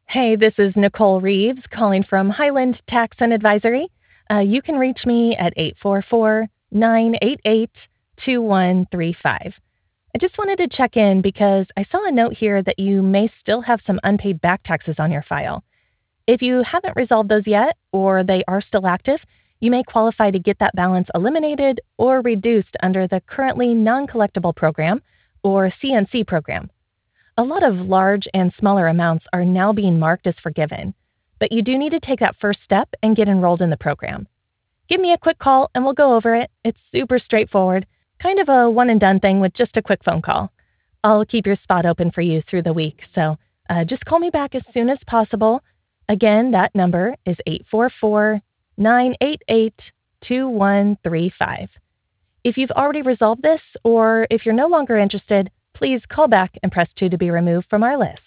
Hey, this is Nicole Reeves calling from Highland Tax and Advisory. You can reach me at 844-988-2135. I just wanted to check in because I saw a note here that you may still have some unpaid back taxes on your file. If you haven't resolved those yet, or they are still active, you may qualify to get that balance eliminated or reduced under the currently non-collectible program, or CNC program. A lot of large and smaller amounts are now being marked as forgiven, but you do need to take that first step and get enrolled in the program. Give me a quick call and we'll go over it. It's super straightforward, kind of a one and done thing with just a quick phone call. I'll keep your spot open for you through the week, so just call me back as soon as possible. Again, that number is 844-988-2135. If you've already resolved this, or if you're no longer interested, please call back and press 2 to be removed from our list.